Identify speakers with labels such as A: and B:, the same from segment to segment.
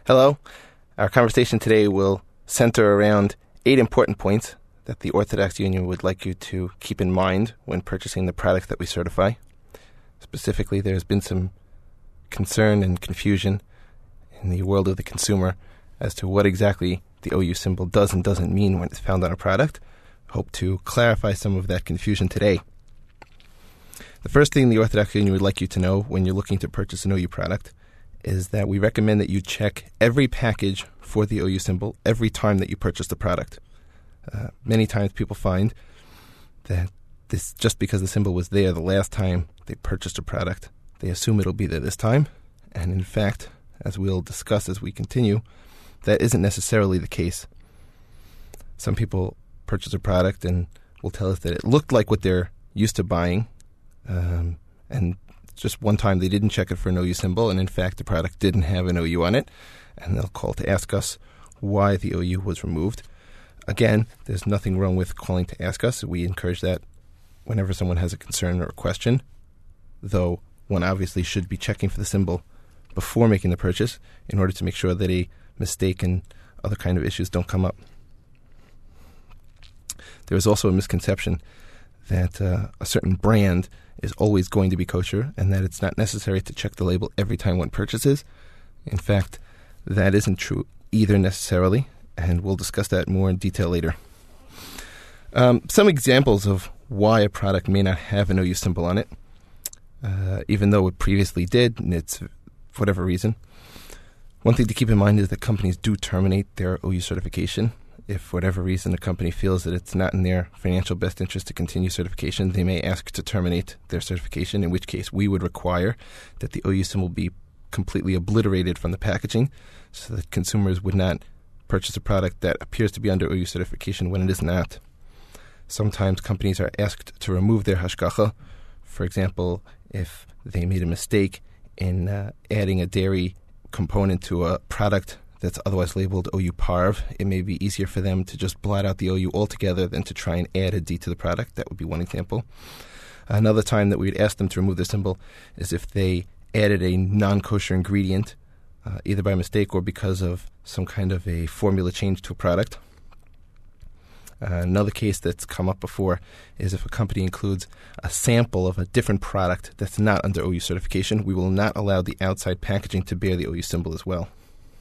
A: Hello. Our conversation today will center around 8 important points that the Orthodox Union would like you to keep in mind when purchasing the product that we certify. Specifically, there's been some concern and confusion in the world of the consumer as to what exactly the OU symbol does and doesn't mean when it's found on a product. Hope to clarify some of that confusion today. The first thing the Orthodox Union would like you to know when you're looking to purchase an OU product is that we recommend that you check every package for the OU symbol every time that you purchase the product. Many times people find that this, just because the symbol was there the last time they purchased a product, they assume it'll be there this time. And in fact, as we'll discuss as we continue, that isn't necessarily the case. Some people purchase a product and will tell us that it looked like what they're used to buying, and just one time they didn't check it for an OU symbol, and in fact the product didn't have an OU on it, and they'll call to ask us why the OU was removed. Again, there's nothing wrong with calling to ask us. We encourage that whenever someone has a concern or a question, though one obviously should be checking for the symbol before making the purchase in order to make sure that a mistake and other kind of issues don't come up. There is also a misconception that a certain brand is always going to be kosher and that it's not necessary to check the label every time one purchases. In fact, that isn't true either necessarily, and we'll discuss that more in detail later. Some examples of why a product may not have an OU symbol on it, even though it previously did, and it's for whatever reason. One thing to keep in mind is that companies do terminate their OU certification. If for whatever reason a company feels that it's not in their financial best interest to continue certification, they may ask to terminate their certification, in which case we would require that the OU symbol be completely obliterated from the packaging so that consumers would not purchase a product that appears to be under OU certification when it is not. Sometimes companies are asked to remove their hashgacha. For example, if they made a mistake in adding a dairy component to a product that's otherwise labeled OU Parv, it may be easier for them to just blot out the OU altogether than to try and add a D to the product. That would be one example. Another time that we'd ask them to remove the symbol is if they added a non-kosher ingredient, either by mistake or because of some kind of a formula change to a product. Another case that's come up before is if a company includes a sample of a different product that's not under OU certification, we will not allow the outside packaging to bear the OU symbol as well.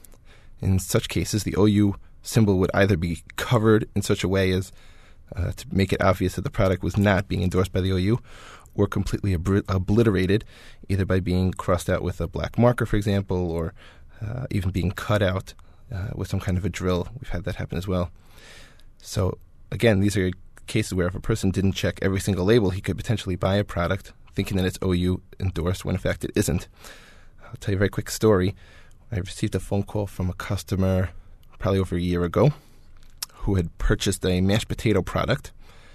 A: In such cases, the OU symbol would either be covered in such a way as to make it obvious that the product was not being endorsed by the OU, or completely obliterated, either by being crossed out with a black marker, for example, or even being cut out with some kind of a drill. We've had that happen as well. So, again, these are cases where if a person didn't check every single label, he could potentially buy a product thinking that it's OU endorsed when in fact it isn't. I'll tell you a very quick story. I received a phone call from a customer probably over a year ago who had purchased a mashed potato product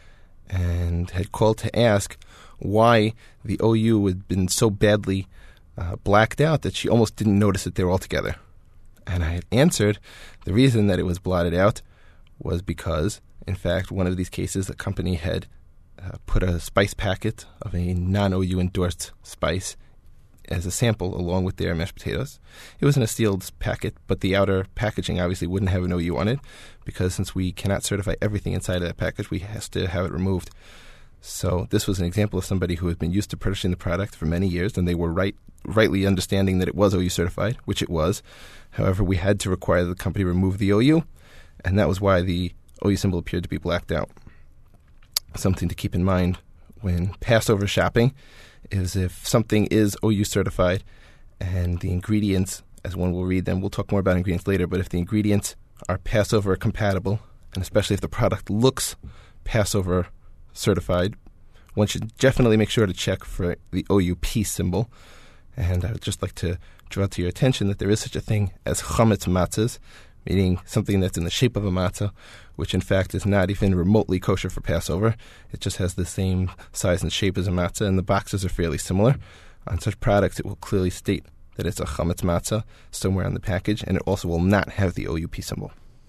A: and had called to ask why the OU had been so badly blacked out that she almost didn't notice it there altogether. And I had answered the reason that it was blotted out was because, in fact, one of these cases, the company had put a spice packet of a non-OU endorsed spice as a sample along with their mashed potatoes. It was in a sealed packet, but the outer packaging obviously wouldn't have an OU on it because since we cannot certify everything inside of that package, we have to have it removed. So this was an example of somebody who had been used to purchasing the product for many years, and they were rightly understanding that it was OU certified, which it was. However, we had to require the company remove the OU, and that was why the OU symbol appeared to be blacked out. Something to keep in mind when Passover shopping is if something is OU certified and the ingredients, as one will read them, we'll talk more about ingredients later, but if the ingredients are Passover compatible, and especially if the product looks Passover certified, one should definitely make sure to check for the OUP symbol. And I would just like to draw to your attention that there is such a thing as chametz matzahs, meaning something that's in the shape of a matzah, which in fact is not even remotely kosher for Passover. It just has the same size and shape as a matzah, and the boxes are fairly similar. On such products, it will clearly state that it's a chametz matzah somewhere on the package, and it also will not have the OUP symbol.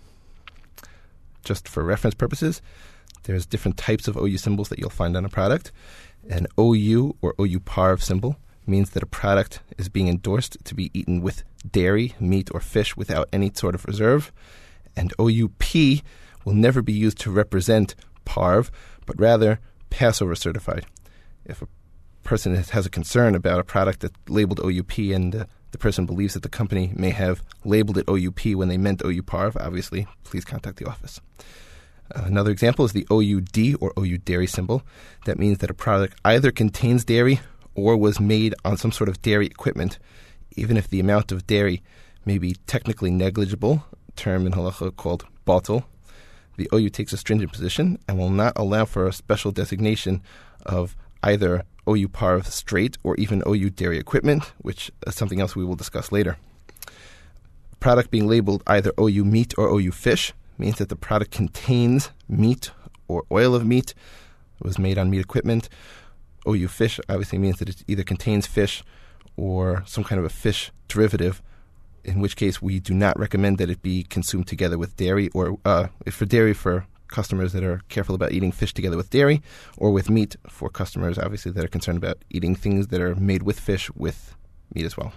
A: Just for reference purposes, there's different types of OU symbols that you'll find on a product. An OU or OU Parv symbol means that a product is being endorsed to be eaten with dairy, meat, or fish without any sort of reserve. And OUP will never be used to represent PARV, but rather Passover certified. If a person has a concern about a product that's labeled OUP and the person believes that the company may have labeled it OUP when they meant OUPARV, obviously, please contact the office. Another example is the OUD or OU dairy symbol. That means that a product either contains dairy or was made on some sort of dairy equipment, even if the amount of dairy may be technically negligible, a term in halacha called batel. The OU takes a stringent position and will not allow for a special designation of either OU PARV straight or even OU dairy equipment, which is something else we will discuss later. A product being labeled either OU meat or OU fish means that the product contains meat or oil of meat. It was made on meat equipment. OU fish obviously means that it either contains fish or some kind of a fish derivative, in which case we do not recommend that it be consumed together with dairy, or for customers that are careful about eating fish together with dairy, or with meat for customers obviously that are concerned about eating things that are made with fish with meat as well.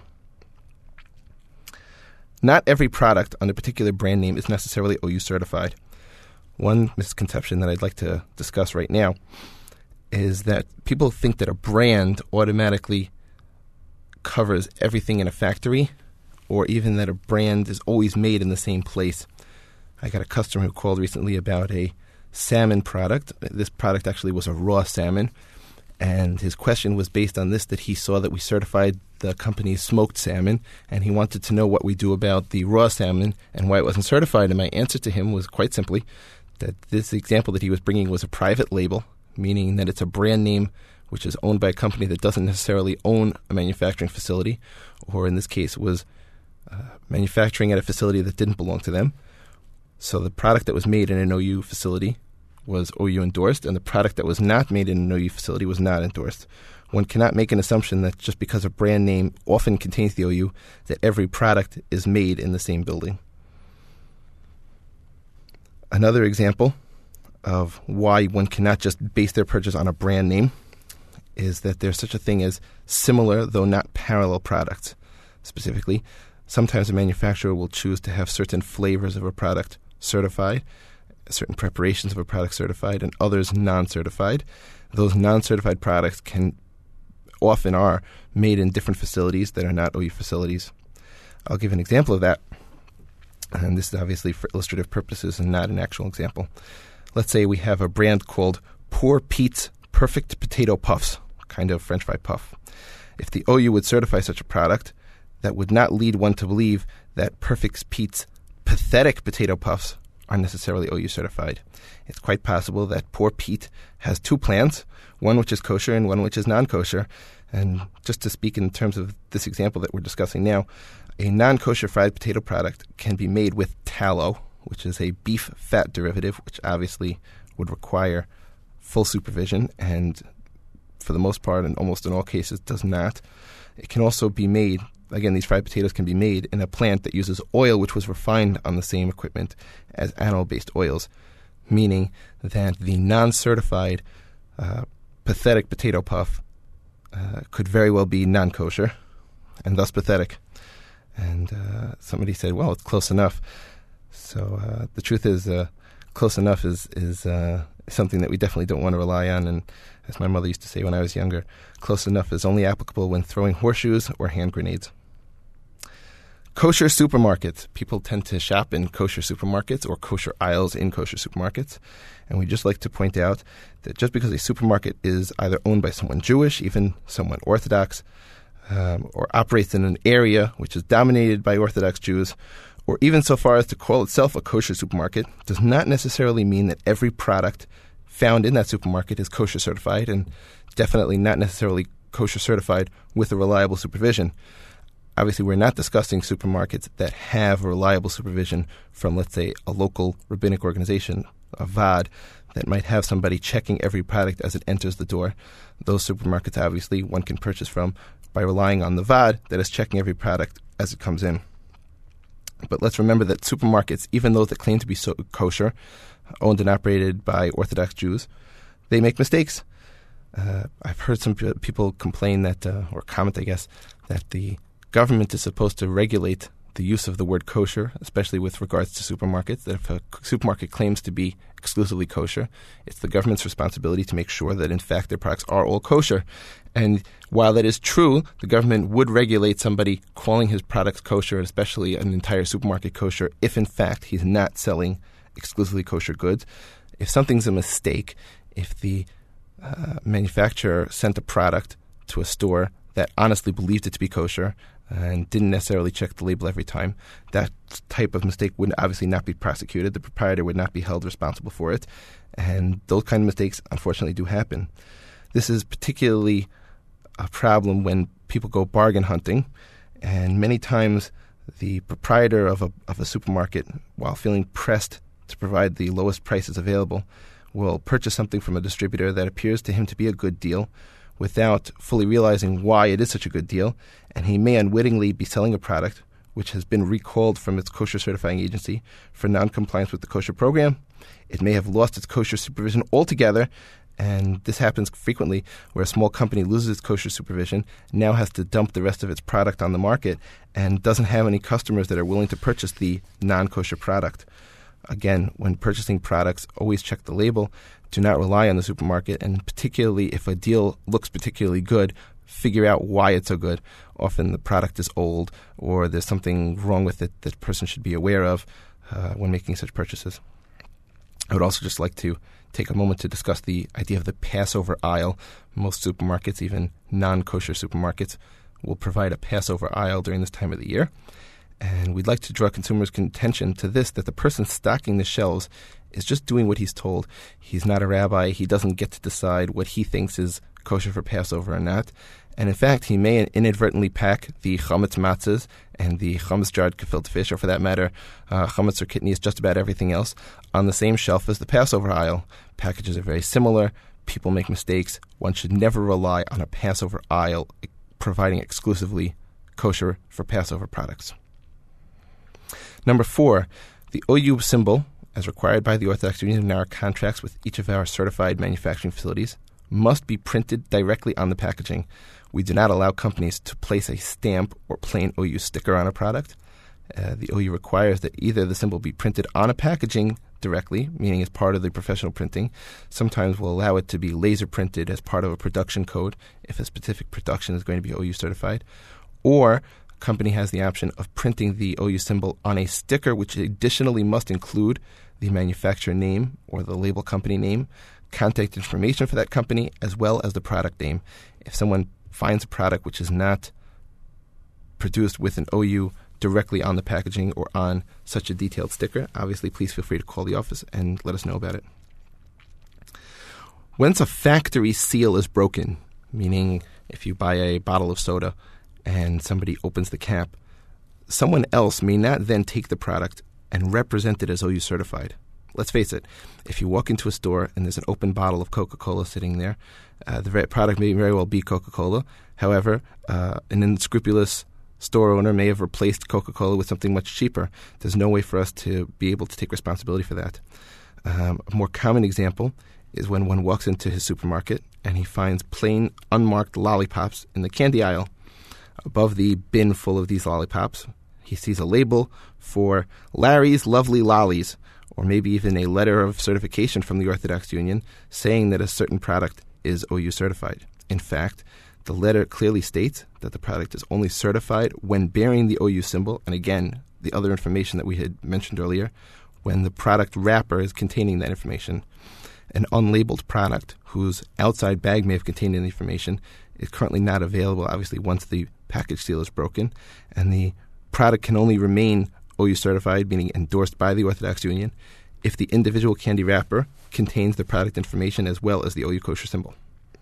A: Not every product on a particular brand name is necessarily OU certified. One misconception that I'd like to discuss right now is that people think that a brand automatically covers everything in a factory, or even that a brand is always made in the same place. I got a customer who called recently about a salmon product. This product actually was a raw salmon, and his question was based on this, that he saw that we certified the company's smoked salmon, and he wanted to know what we do about the raw salmon and why it wasn't certified. And my answer to him was quite simply that this example that he was bringing was a private label, meaning that it's a brand name which is owned by a company that doesn't necessarily own a manufacturing facility, or in this case was manufacturing at a facility that didn't belong to them. So the product that was made in an OU facility was OU endorsed, and the product that was not made in an OU facility was not endorsed. One cannot make an assumption that just because a brand name often contains the OU, that every product is made in the same building. Another example of why one cannot just base their purchase on a brand name is that there's such a thing as similar, though not parallel products. Specifically, sometimes a manufacturer will choose to have certain flavors of a product certified, certain preparations of a product certified, and others non-certified. Those non-certified products often are made in different facilities that are not OU facilities. I'll give an example of that, and this is obviously for illustrative purposes and not an actual example. Let's say we have a brand called Poor Pete's Perfect Potato Puffs, kind of French fry puff. If the OU would certify such a product, that would not lead one to believe that Perfect Pete's Pathetic Potato Puffs are necessarily OU certified. It's quite possible that Poor Pete has two plants, one which is kosher and one which is non-kosher. And just to speak in terms of this example that we're discussing now, a non-kosher fried potato product can be made with tallow, which is a beef fat derivative, which obviously would require full supervision, and for the most part, and almost in all cases, does not. It can also be made, again, these fried potatoes can be made in a plant that uses oil which was refined on the same equipment as animal-based oils, meaning that the non-certified pathetic potato puff could very well be non-kosher and thus pathetic. And somebody said, well, it's close enough. So the truth is, close enough is something that we definitely don't want to rely on. And as my mother used to say when I was younger, close enough is only applicable when throwing horseshoes or hand grenades. Kosher supermarkets. People tend to shop in kosher supermarkets or kosher aisles in kosher supermarkets. And we just like to point out that just because a supermarket is either owned by someone Jewish, even someone Orthodox, or operates in an area which is dominated by Orthodox Jews, or even so far as to call itself a kosher supermarket, does not necessarily mean that every product found in that supermarket is kosher certified, and definitely not necessarily kosher certified with a reliable supervision. Obviously, we're not discussing supermarkets that have reliable supervision from, let's say, a local rabbinic organization, a VAD, that might have somebody checking every product as it enters the door. Those supermarkets, obviously, one can purchase from by relying on the VAD that is checking every product as it comes in. But let's remember that supermarkets, even those that claim to be kosher, owned and operated by Orthodox Jews, they make mistakes. I've heard some people complain that, or comment, I guess, that the government is supposed to regulate the use of the word kosher, especially with regards to supermarkets, that if a supermarket claims to be exclusively kosher, it's the government's responsibility to make sure that, in fact, their products are all kosher. And while that is true, the government would regulate somebody calling his products kosher, especially an entire supermarket kosher, if, in fact, he's not selling exclusively kosher goods. If something's a mistake, if the manufacturer sent a product to a store that honestly believed it to be kosher and didn't necessarily check the label every time, that type of mistake would obviously not be prosecuted. The proprietor would not be held responsible for it. And those kind of mistakes, unfortunately, do happen. This is particularly a problem when people go bargain hunting, and many times the proprietor of a supermarket, while feeling pressed to provide the lowest prices available, will purchase something from a distributor that appears to him to be a good deal without fully realizing why it is such a good deal, and he may unwittingly be selling a product which has been recalled from its kosher certifying agency for non-compliance with the kosher program. It may have lost its kosher supervision altogether, and this happens frequently where a small company loses its kosher supervision, now has to dump the rest of its product on the market, and doesn't have any customers that are willing to purchase the non-kosher product. Again, when purchasing products, always check the label. Do not rely on the supermarket, and particularly if a deal looks particularly good, figure out why it's so good. Often the product is old, or there's something wrong with it that the person should be aware of when making such purchases. I would also just like to take a moment to discuss the idea of the Passover aisle. Most supermarkets, even non-kosher supermarkets, will provide a Passover aisle during this time of the year. And we'd like to draw consumers' attention to this, that the person stocking the shelves is just doing what he's told. He's not a rabbi. He doesn't get to decide what he thinks is kosher for Passover or not. And in fact, he may inadvertently pack the chametz matzahs and the chametz jarred gefilte fish, or for that matter, chametz or kidneys, just about everything else, on the same shelf as the Passover aisle. Packages are very similar. People make mistakes. One should never rely on a Passover aisle providing exclusively kosher for Passover products. Number 4, the OU symbol, as required by the Orthodox Union in our contracts with each of our certified manufacturing facilities, must be printed directly on the packaging. We do not allow companies to place a stamp or plain OU sticker on a product. The OU requires that either the symbol be printed on a packaging directly, meaning as part of the professional printing. Sometimes we'll allow it to be laser printed as part of a production code if a specific production is going to be OU certified, or company has the option of printing the OU symbol on a sticker, which additionally must include the manufacturer name or the label company name, contact information for that company, as well as the product name. If someone finds a product which is not produced with an OU directly on the packaging or on such a detailed sticker, obviously please feel free to call the office and let us know about it. Once a factory seal is broken, meaning if you buy a bottle of soda and somebody opens the cap, someone else may not then take the product and represent it as OU certified. Let's face it, if you walk into a store and there's an open bottle of Coca-Cola sitting there, the product may very well be Coca-Cola. However, an unscrupulous store owner may have replaced Coca-Cola with something much cheaper. There's no way for us to be able to take responsibility for that. A more common example is when one walks into his supermarket and he finds plain, unmarked lollipops in the candy aisle. Above the bin full of these lollipops, he sees a label for Larry's Lovely Lollies, or maybe even a letter of certification from the Orthodox Union saying that a certain product is OU certified. In fact, the letter clearly states that the product is only certified when bearing the OU symbol, and again, the other information that we had mentioned earlier, when the product wrapper is containing that information. An unlabeled product whose outside bag may have contained the information is currently not available, obviously, once the package seal is broken, and the product can only remain OU certified, meaning endorsed by the Orthodox Union, if the individual candy wrapper contains the product information as well as the OU kosher symbol.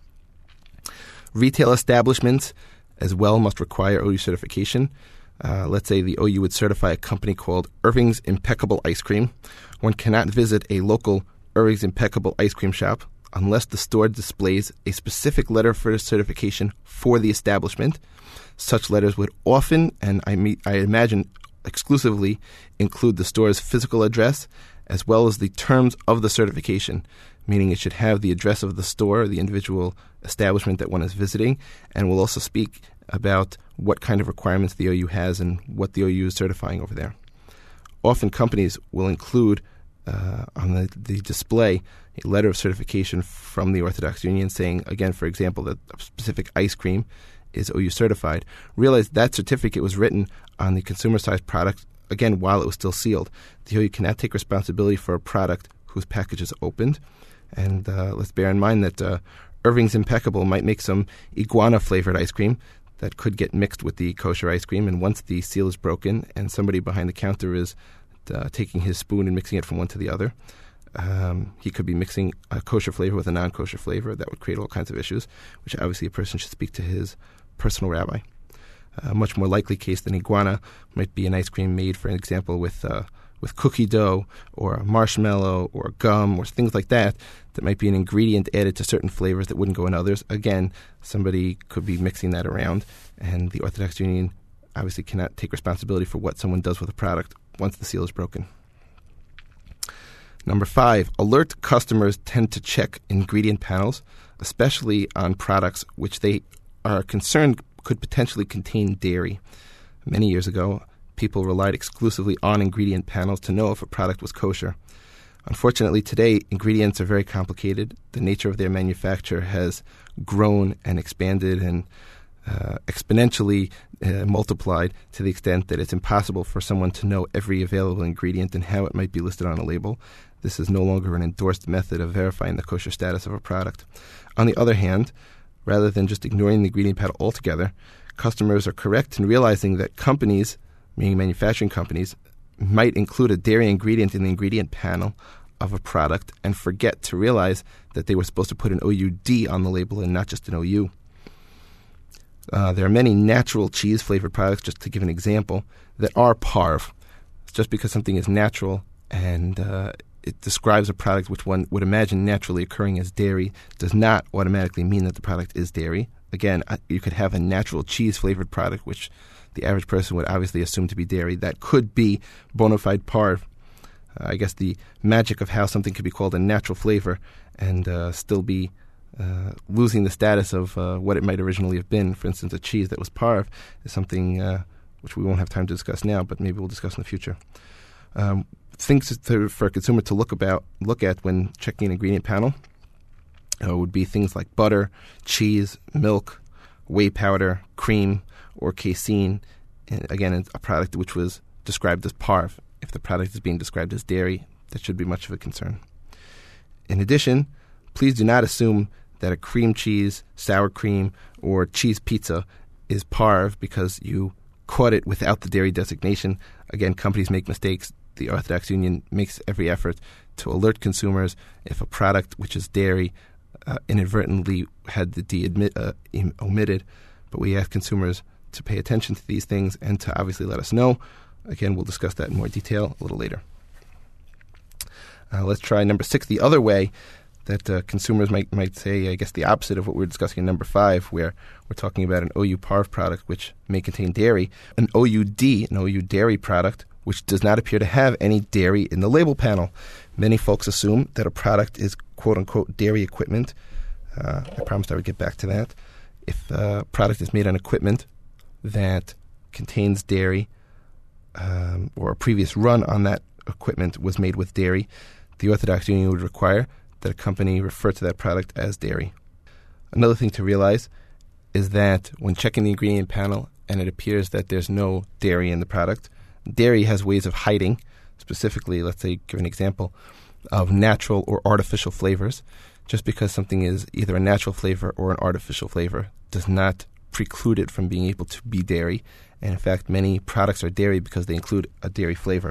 A: Retail establishments as well must require OU certification. Let's say the OU would certify a company called Irving's Impeccable Ice Cream. One cannot visit a local Irving's Impeccable Ice Cream shop unless the store displays a specific letter for certification for the establishment. Such letters would often, and I imagine exclusively include the store's physical address as well as the terms of the certification, meaning it should have the address of the store, the individual establishment that one is visiting, and will also speak about what kind of requirements the OU has and what the OU is certifying over there. Often companies will include on the display a letter of certification from the Orthodox Union saying, again, for example, that a specific ice cream is OU certified. Realize that certificate was written on the consumer-sized product, again, while it was still sealed. The OU cannot take responsibility for a product whose package is opened. And let's bear in mind that Irving's Impeccable might make some iguana-flavored ice cream that could get mixed with the kosher ice cream. And once the seal is broken and somebody behind the counter is taking his spoon and mixing it from one to the other, he could be mixing a kosher flavor with a non-kosher flavor. That would create all kinds of issues, which obviously a person should speak to his personal rabbi. A much more likely case than iguana might be an ice cream made, for example, with cookie dough or marshmallow or gum or things like that might be an ingredient added to certain flavors that wouldn't go in others. Again, somebody could be mixing that around, and the Orthodox Union obviously cannot take responsibility for what someone does with a product once the seal is broken. Number 5, alert customers tend to check ingredient panels, especially on products which they are concerned could potentially contain dairy. Many years ago, people relied exclusively on ingredient panels to know if a product was kosher. Unfortunately, today, ingredients are very complicated. The nature of their manufacture has grown and expanded and exponentially multiplied to the extent that it's impossible for someone to know every available ingredient and how it might be listed on a label. This is no longer an endorsed method of verifying the kosher status of a product. On the other hand, rather than just ignoring the ingredient panel altogether, customers are correct in realizing that companies, meaning manufacturing companies, might include a dairy ingredient in the ingredient panel of a product and forget to realize that they were supposed to put an OUD on the label and not just an OU. There are many natural cheese-flavored products, just to give an example, that are parv. Just because something is natural and it describes a product which one would imagine naturally occurring as dairy does not automatically mean that the product is dairy. Again, you could have a natural cheese-flavored product, which the average person would obviously assume to be dairy. That could be bona fide parv. I guess the magic of how something could be called a natural flavor and still be losing the status of what it might originally have been, for instance, a cheese that was parv, is something which we won't have time to discuss now, but maybe we'll discuss in the future. Things for a consumer to look at when checking an ingredient panel would be things like butter, cheese, milk, whey powder, cream, or casein. And again, it's a product which was described as parv. If the product is being described as dairy, that should be much of a concern. In addition, please do not assume that a cream cheese, sour cream, or cheese pizza is parv because you caught it without the dairy designation. Again, companies make mistakes. The Orthodox Union makes every effort to alert consumers if a product which is dairy inadvertently had the D omitted. But we ask consumers to pay attention to these things and to obviously let us know. Again, we'll discuss that in more detail a little later. Let's try number 6, the other way that consumers might say, I guess, the opposite of what we're discussing in number 5, where we're talking about an OU parv product which may contain dairy, an OUD, an OU dairy product, which does not appear to have any dairy in the label panel. Many folks assume that a product is quote-unquote dairy equipment. I promised I would get back to that. If a product is made on equipment that contains dairy, or a previous run on that equipment was made with dairy, the Orthodox Union would require that a company refer to that product as dairy. Another thing to realize is that when checking the ingredient panel and it appears that there's no dairy in the product, dairy has ways of hiding, specifically, let's say, give an example, of natural or artificial flavors. Just because something is either a natural flavor or an artificial flavor does not preclude it from being able to be dairy. And in fact, many products are dairy because they include a dairy flavor.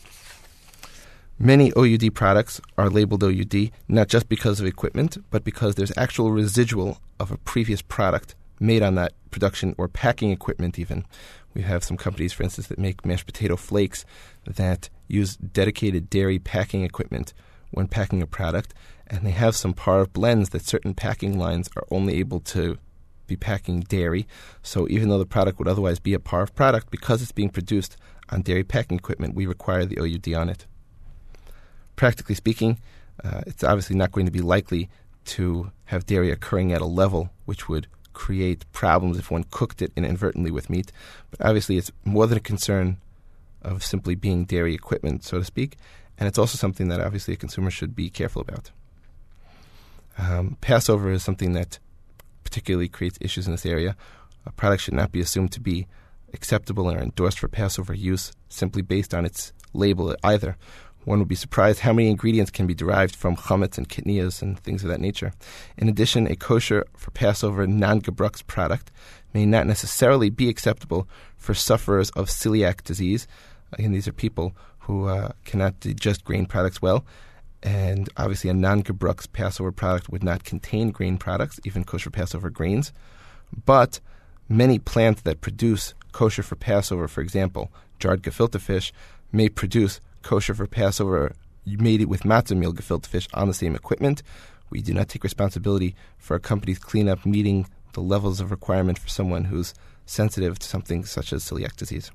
A: Many OUD products are labeled OUD not just because of equipment, but because there's actual residual of a previous product made on that production or packing equipment even. We have some companies, for instance, that make mashed potato flakes that use dedicated dairy packing equipment when packing a product, and they have some parv blends that certain packing lines are only able to be packing dairy. So even though the product would otherwise be a Parv product, because it's being produced on dairy packing equipment, we require the OUD on it. Practically speaking, it's obviously not going to be likely to have dairy occurring at a level which would create problems if one cooked it inadvertently with meat. But obviously it's more than a concern of simply being dairy equipment, so to speak, and it's also something that obviously a consumer should be careful about. Passover is something that particularly creates issues in this area. A product should not be assumed to be acceptable or endorsed for Passover use simply based on its label either. One would be surprised how many ingredients can be derived from chametz and kitniyos and things of that nature. In addition, a kosher for Passover non-gebrux product may not necessarily be acceptable for sufferers of celiac disease. Again, these are people who cannot digest grain products well, and obviously a non-gebrux Passover product would not contain grain products, even kosher Passover grains. But many plants that produce kosher for Passover, for example, jarred gefilte fish, may produce kosher for Passover made it with matzah meal gefilte fish on the same equipment. We do not take responsibility for a company's cleanup meeting the levels of requirement for someone who's sensitive to something such as celiac disease.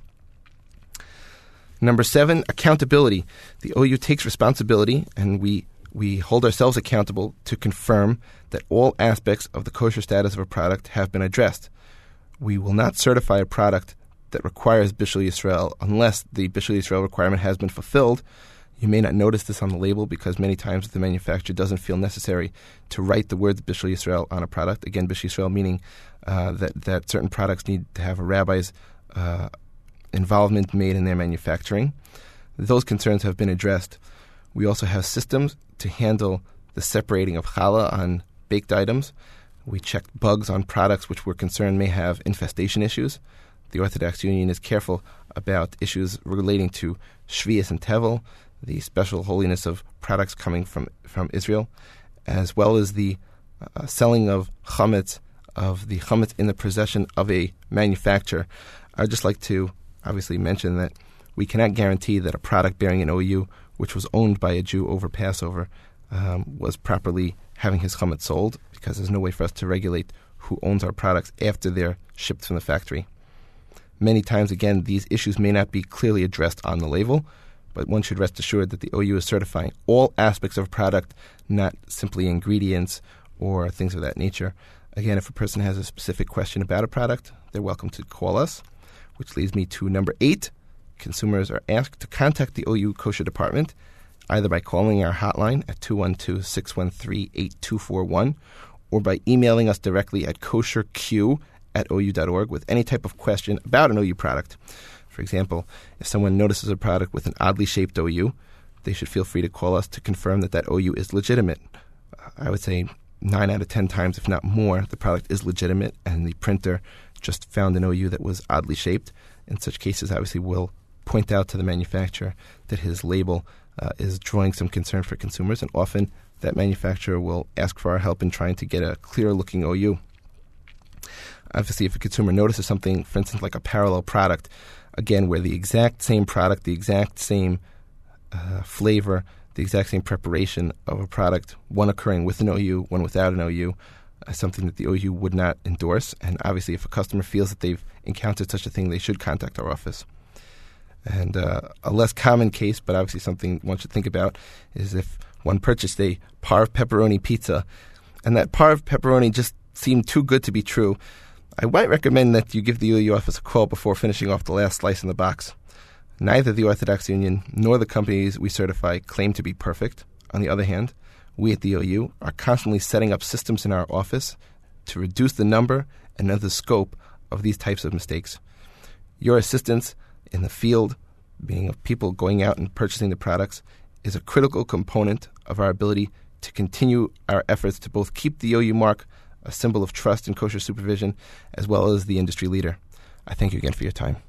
A: Number 7, accountability. The OU takes responsibility, and we hold ourselves accountable to confirm that all aspects of the kosher status of a product have been addressed. We will not certify a product that requires Bishul Yisrael unless the Bishul Yisrael requirement has been fulfilled. You may not notice this on the label because many times the manufacturer doesn't feel necessary to write the words Bishul Yisrael on a product. Again, Bishul Yisrael meaning that certain products need to have a rabbi's involvement made in their manufacturing. Those concerns have been addressed. We also have systems to handle the separating of challah on baked items. We checked bugs on products which we're concerned may have infestation issues. The Orthodox Union is careful about issues relating to Shvius and Tevel, the special holiness of products coming from Israel, as well as the selling of chametz in the possession of a manufacturer. I'd just like to obviously mention that we cannot guarantee that a product bearing an OU, which was owned by a Jew over Passover, was properly having his chametz sold, because there's no way for us to regulate who owns our products after they're shipped from the factory. Many times, again, these issues may not be clearly addressed on the label, but one should rest assured that the OU is certifying all aspects of a product, not simply ingredients or things of that nature. Again, if a person has a specific question about a product, they're welcome to call us, which leads me to number 8. Consumers are asked to contact the OU Kosher Department either by calling our hotline at 212-613-8241 or by emailing us directly at kosherq@ou.org with any type of question about an OU product. For example, if someone notices a product with an oddly shaped OU, they should feel free to call us to confirm that OU is legitimate. I would say 9 out of 10 times, if not more, the product is legitimate and the printer just found an OU that was oddly shaped. In such cases, obviously, we'll point out to the manufacturer that his label is drawing some concern for consumers, and often that manufacturer will ask for our help in trying to get a clear-looking OU. Obviously, if a consumer notices something, for instance, like a parallel product, again, where the exact same product, the exact same flavor, the exact same preparation of a product, one occurring with an OU, one without an OU, something that the OU would not endorse. And obviously, if a customer feels that they've encountered such a thing, they should contact our office. And a less common case, but obviously something one should think about, is if one purchased a Parv pepperoni pizza, and that Parv pepperoni just seemed too good to be true, I might recommend that you give the OU office a call before finishing off the last slice in the box. Neither the Orthodox Union nor the companies we certify claim to be perfect. On the other hand, we at the OU are constantly setting up systems in our office to reduce the number and the scope of these types of mistakes. Your assistance in the field, being of people going out and purchasing the products, is a critical component of our ability to continue our efforts to both keep the OU mark a symbol of trust in kosher supervision, as well as the industry leader. I thank you again for your time.